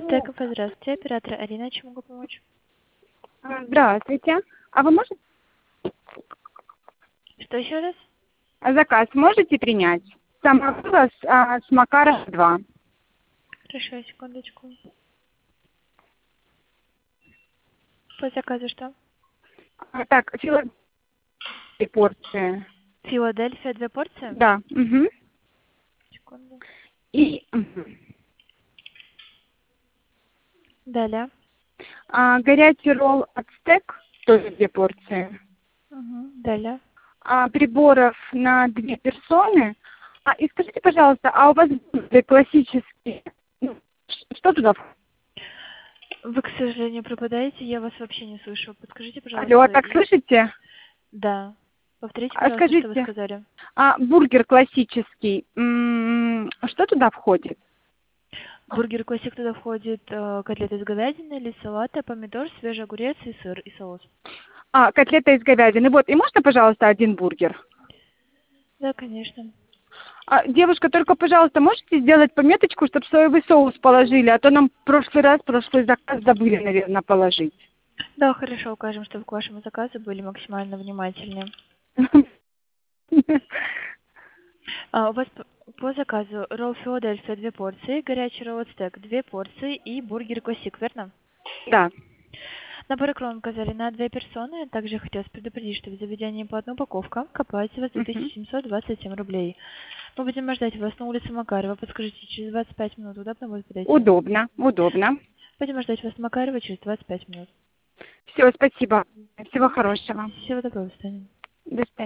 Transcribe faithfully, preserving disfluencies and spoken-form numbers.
Стеков, здравствуйте. Оператор Арина, чем могу помочь? А, Здравствуйте. А вы можете Что еще раз? а, заказ можете принять? Самовывоз а, с Макарова два. Хорошо, секундочку. По заказу что? А, так, фило- порции. Филадельфия, две порции? Да. Угу. Секунду. И мгм. Далее. А, горячий ролл ацтек, тоже две порции. Угу. Далее. А, приборов на две персоны. А, и скажите, пожалуйста, а у вас блюда классические? Ну, ш- что туда входит? Вы, к сожалению, пропадаете, я вас вообще не слышу. Подскажите, Алло, а пожалуйста, так и... слышите? Да. Повторите, А пожалуйста, что вы скажите, сказали. а бургер классический, м, что туда входит? Бургер классик туда входит э, котлеты из говядины, лист салата, помидор, свежий огурец и сыр, и соус. А, котлета из говядины. Вот, и можно, пожалуйста, один бургер? Да, конечно. А, девушка, только, пожалуйста, можете сделать пометочку, чтобы соевый соус положили, а то нам в прошлый раз, прошлый заказ забыли, наверное, положить. Да, хорошо, укажем, чтобы к вашему заказу были максимально внимательны. А, у вас п- по заказу ролл Филадельфия две порции, горячий ролл стек две порции и бургер классик, верно? Да. Набор икрон указали на две персоны. Также хотелось предупредить, что в заведении по одной упаковка оплате вас две Мгм. тысячи семьсот двадцать семь рублей. Мы будем ждать вас на улице Макарова. Подскажите, через двадцать пять минут удобно будет подойти? Удобно, удобно. Будем ждать вас на Макарова через двадцать пять минут. Все, спасибо. Всего хорошего. Всего доброго, до свидания. До свидания.